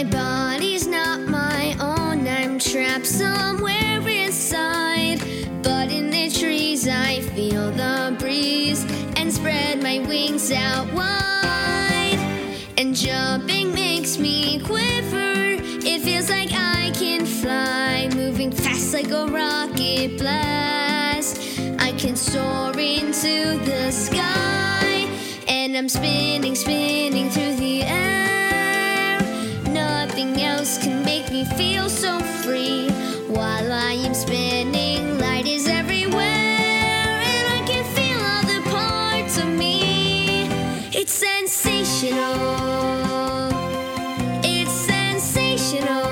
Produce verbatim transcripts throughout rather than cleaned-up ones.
My body's not my own, I'm trapped somewhere inside. But in the trees I feel the breeze and spread my wings out wide. And jumping makes me quiver, it feels like I can fly, moving fast like a rocket blast. I can soar into the sky, and I'm spinning, spinning through the air. Nothing else can make me feel so free. While I am spinning, light is everywhere, and I can feel all the parts of me. It's sensational. It's sensational.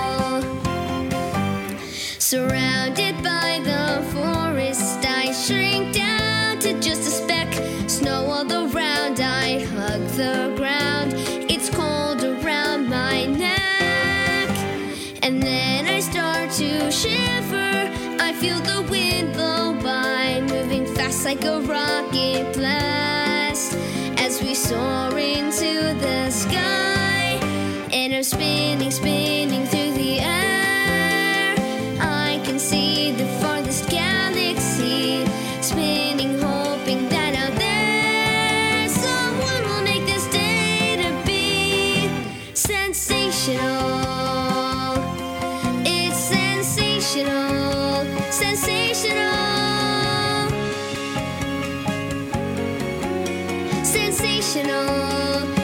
Surrounded by the forest, I shrink down to just a speck. Snow all around, I hug the ground. It's cold around my neck, and then I start to shiver. I feel the wind blow by, moving fast like a rocket blast, as we soar into the sky. And I'm spinning, spinning through the air. I can see the farthest galaxy, spinning, hoping that out there someone will make this day to be sensational. It's sensational, sensational, sensational.